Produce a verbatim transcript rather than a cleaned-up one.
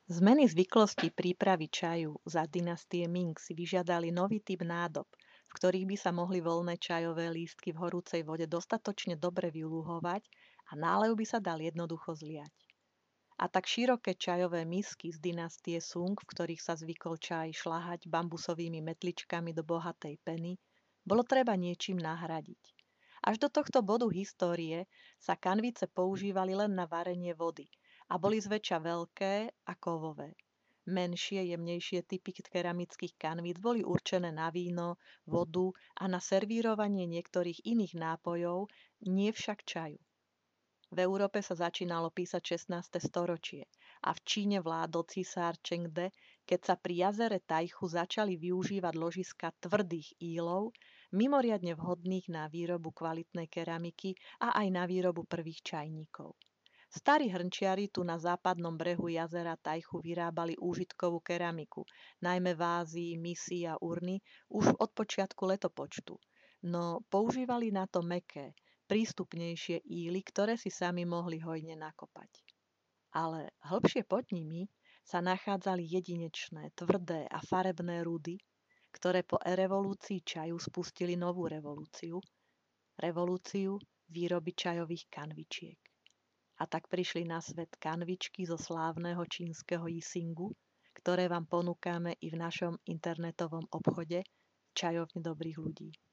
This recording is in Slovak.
Zmeny zvyklostí prípravy čaju za dynastie Ming si vyžiadali nový typ nádob, v ktorých by sa mohli voľné čajové lístky v horúcej vode dostatočne dobre vylúhovať a nálev by sa dal jednoducho zliať. A tak široké čajové misky z dynastie Sung, v ktorých sa zvykol čaj šľahať bambusovými metličkami do bohatej peny, bolo treba niečím nahradiť. Až do tohto bodu histórie sa kanvice používali len na varenie vody a boli zväčša veľké a kovové. Menšie, jemnejšie typy keramických kanvíc boli určené na víno, vodu a na servírovanie niektorých iných nápojov, nie však čaju. V Európe sa začínalo písať šestnáste storočie a v Číne vládol cisár Chengde, keď sa pri jazere Tajchu začali využívať ložiska tvrdých ílov, mimoriadne vhodných na výrobu kvalitnej keramiky a aj na výrobu prvých čajníkov. Starí hrnčiari tu na západnom brehu jazera Tajchu vyrábali úžitkovú keramiku, najmä vázy, misy a urny, už od počiatku letopočtu, no používali na to mäkké, prístupnejšie íly, ktoré si sami mohli hojne nakopať. Ale hlbšie pod nimi sa nachádzali jedinečné, tvrdé a farebné rudy, ktoré po revolúcii čaju spustili novú revolúciu, revolúciu výroby čajových kanvičiek. A tak prišli na svet kanvičky zo slávneho čínskeho Yisingu, ktoré vám ponúkame i v našom internetovom obchode Čajovne dobrých ľudí.